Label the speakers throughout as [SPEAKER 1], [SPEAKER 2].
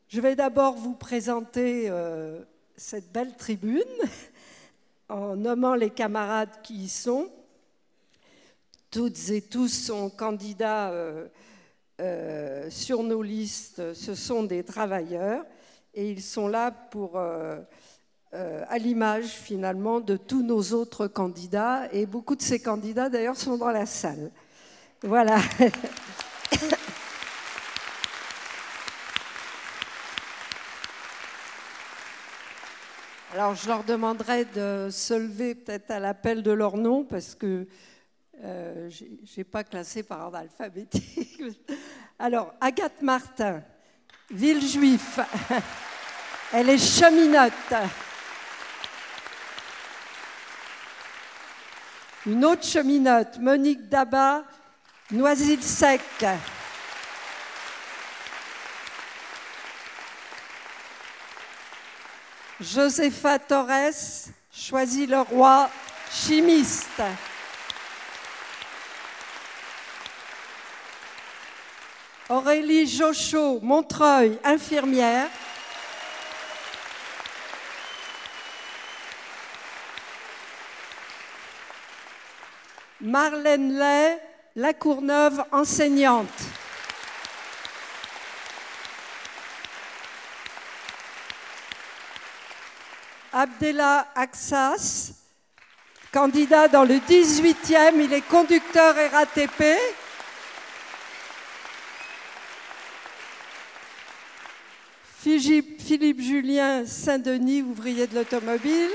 [SPEAKER 1] Je vais d'abord vous présenter cette belle tribune en nommant les camarades qui y sont. Toutes et tous sont candidats sur nos listes, ce sont des travailleurs et ils sont là pour, à l'image finalement de tous nos autres candidats et beaucoup de ces candidats d'ailleurs sont dans la salle. Voilà. Alors, je leur demanderai de se lever peut-être à l'appel de leur nom parce que je n'ai pas classé par ordre alphabétique. Alors, Agathe Martin, Villejuif, elle est cheminote. Une autre cheminote, Monique Dabat, Noisy-le-Sec. Josépha Torres, Choisy-le-Roi, chimiste. Aurélie Jochot, Montreuil, infirmière. Marlène Lay, La Courneuve, enseignante. Abdellah Aksas, candidat dans le 18e, il est conducteur RATP. Philippe Julien Saint-Denis, ouvrier de l'automobile.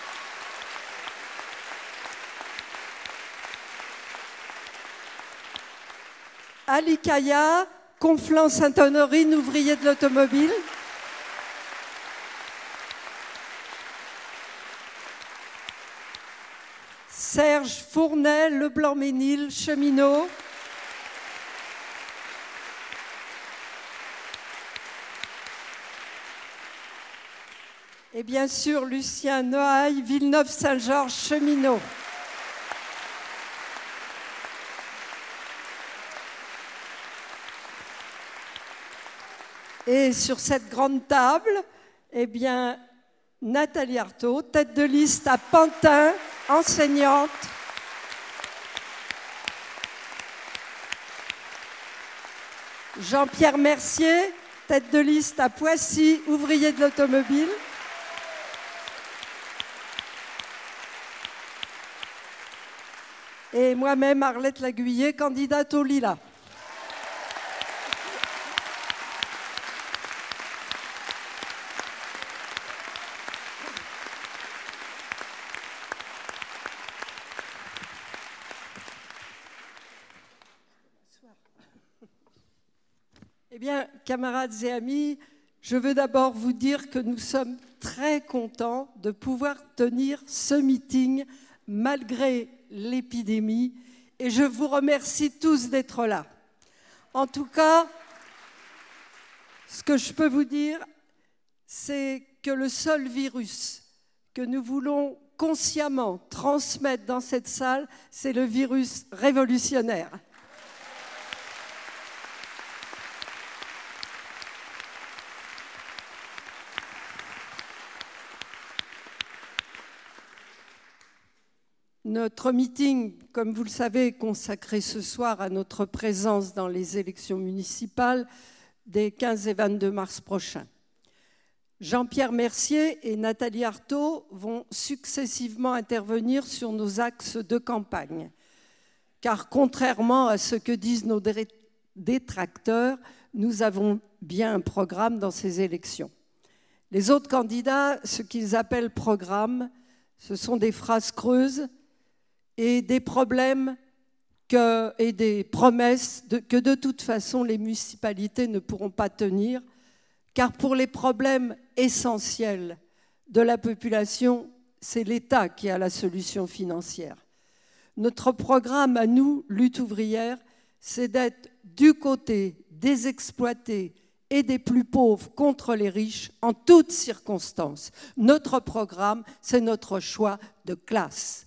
[SPEAKER 1] Ali Kaya, Conflans-Sainte-Honorine, ouvrier de l'automobile. Serge Fournet, Leblanc-Ménil, cheminot. Et bien sûr, Lucien Noailles, Villeneuve-Saint-Georges, cheminot. Et sur cette grande table, eh bien, Nathalie Arthaud, tête de liste à Pantin, enseignante. Jean-Pierre Mercier, tête de liste à Poissy, ouvrier de l'automobile. Et moi-même, Arlette Laguiller, candidate au Lilas. Eh bien, camarades et amis, je veux d'abord vous dire que nous sommes très contents de pouvoir tenir ce meeting malgré l'épidémie et je vous remercie tous d'être là. En tout cas, ce que je peux vous dire, c'est que le seul virus que nous voulons consciemment transmettre dans cette salle, c'est le virus révolutionnaire. Notre meeting, comme vous le savez, est consacré ce soir à notre présence dans les élections municipales des 15 et 22 mars prochains. Jean-Pierre Mercier et Nathalie Arthaud vont successivement intervenir sur nos axes de campagne. Car contrairement à ce que disent nos détracteurs, nous avons bien un programme dans ces élections. Les autres candidats, ce qu'ils appellent programme, ce sont des phrases creuses et des problèmes et des promesses que de toute façon les municipalités ne pourront pas tenir, car pour les problèmes essentiels de la population, c'est l'État qui a la solution financière. Notre programme à nous, Lutte ouvrière, c'est d'être du côté des exploités et des plus pauvres contre les riches en toutes circonstances. Notre programme, c'est notre choix de classe.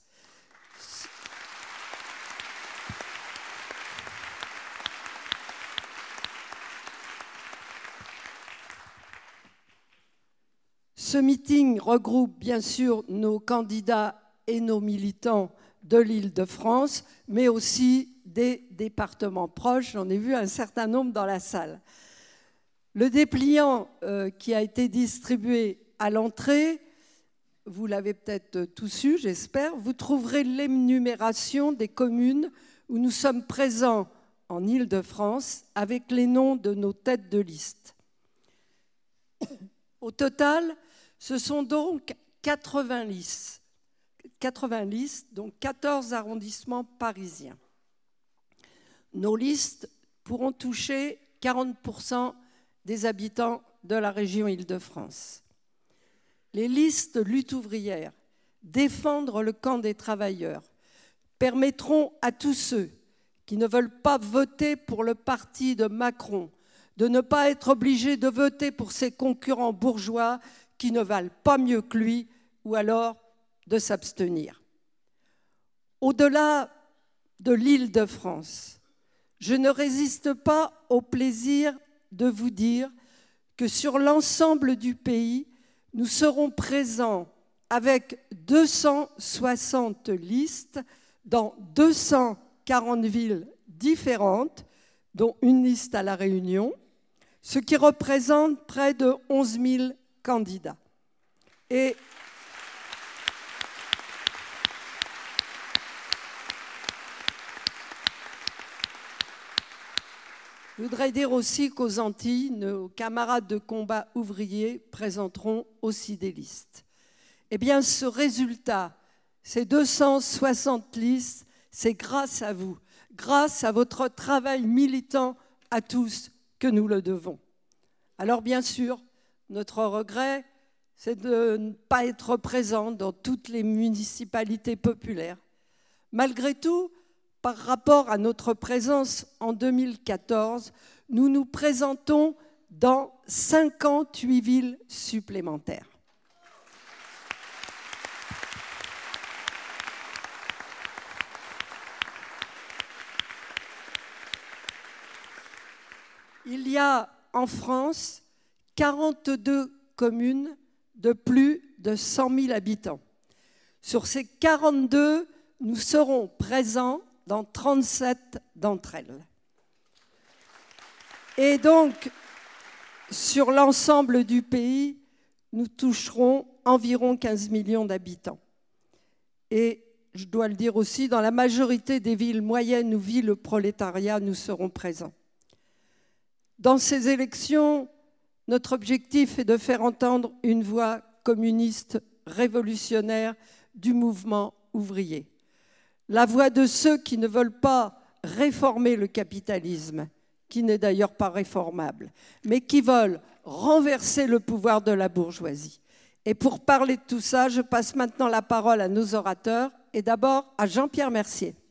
[SPEAKER 1] Ce meeting regroupe bien sûr nos candidats et nos militants de l'Île-de-France, mais aussi des départements proches. J'en ai vu un certain nombre dans la salle. Le dépliant qui a été distribué à l'entrée, vous l'avez peut-être tous eu, j'espère, vous trouverez l'énumération des communes où nous sommes présents en Île-de-France avec les noms de nos têtes de liste. Au total, ce sont donc 80 listes, donc 14 arrondissements parisiens. Nos listes pourront toucher 40% des habitants de la région Île-de-France. Les listes lutte ouvrière, défendre le camp des travailleurs, permettront à tous ceux qui ne veulent pas voter pour le parti de Macron de ne pas être obligés de voter pour ses concurrents bourgeois qui ne valent pas mieux que lui, ou alors de s'abstenir. Au-delà de l'Île-de-France, je ne résiste pas au plaisir de vous dire que sur l'ensemble du pays, nous serons présents avec 260 listes dans 240 villes différentes, dont une liste à La Réunion, ce qui représente près de 11 000 candidats. Et je voudrais dire aussi qu'aux Antilles, nos camarades de combat ouvriers présenteront aussi des listes. Eh bien, ce résultat, ces 260 listes, c'est grâce à vous, grâce à votre travail militant à tous que nous le devons. Alors bien sûr, notre regret, c'est de ne pas être présent dans toutes les municipalités populaires. Malgré tout, par rapport à notre présence en 2014, nous nous présentons dans 58 villes supplémentaires. Il y a en France 42 communes de plus de 100 000 habitants. Sur ces 42, nous serons présents dans 37 d'entre elles. Et donc, sur l'ensemble du pays, nous toucherons environ 15 millions d'habitants. Et je dois le dire aussi, dans la majorité des villes moyennes où vit le prolétariat, nous serons présents. Dans ces élections, notre objectif est de faire entendre une voix communiste révolutionnaire du mouvement ouvrier. La voix de ceux qui ne veulent pas réformer le capitalisme, qui n'est d'ailleurs pas réformable, mais qui veulent renverser le pouvoir de la bourgeoisie. Et pour parler de tout ça, je passe maintenant la parole à nos orateurs et d'abord à Jean-Pierre Mercier.